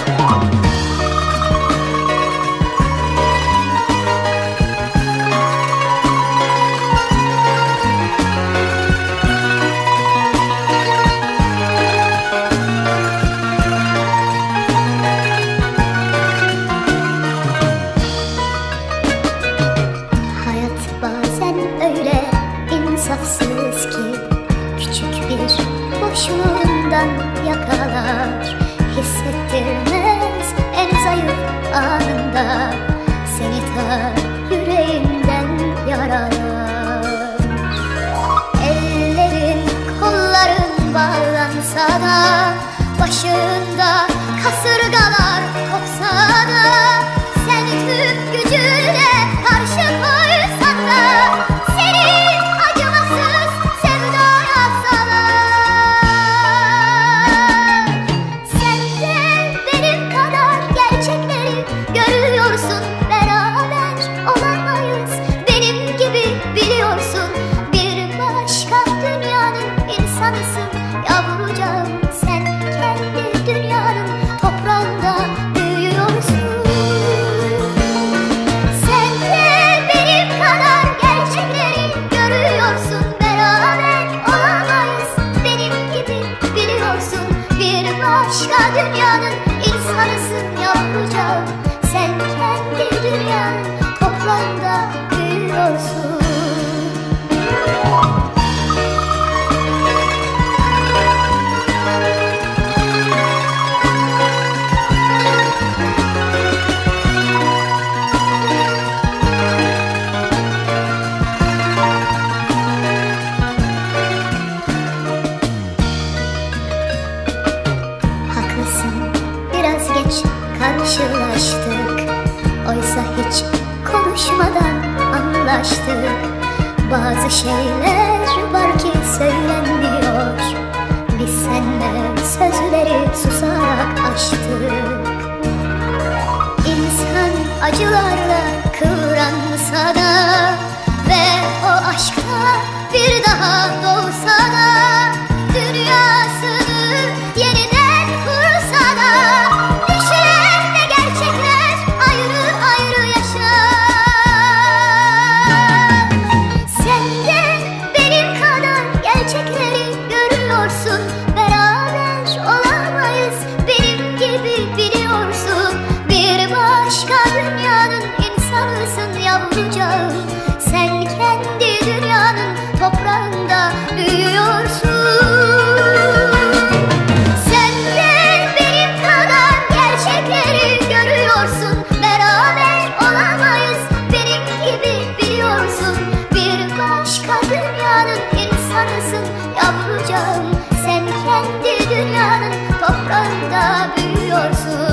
İnsafsız ki küçük bir boşluğundan yakalar, hissettirmez en zayıf anında, seni ta yüreğinden yaralar. Ellerin kolların bağlansa da, başında kasırgalar kopsa da, sen tüm gücünle karşı koysan da, yavrucağım, sen kendi dünyanın toprağında büyüyorsun. Sen de benim kadar gerçekleri görüyorsun. Beraber olamayız, benim gibi biliyorsun. Bir başka dünyanın insanısın yavrucağım, sen kendi dünyanın toprağında büyüyorsun. Biraz geç karşılaştık, oysa hiç konuşmadan anlaştık. Bazı şeyler var ki söylenmiyor, biz seninle sözleri susarak aştık. İnsan acılarla kıvransa da ve o aşkta bir daha doğsa da, dünyasını yeniden kursa da, düşlerle gerçekler ayrı ayrı yaşar. Sen de benim kadar gerçekleri görüyorsun. Beraber olamayız, benim gibi biliyorsun. Bir başka dünyanın insanısın yavrucağım, sen kendi dünyanın toprağında büyüyorsun. Sen de benim kadar gerçekleri görüyorsun. Beraber olamayız, benim gibi biliyorsun. Bir başka dünyanın insanısın yavrucağım, sen kendi dünyanın toprağında büyüyorsun.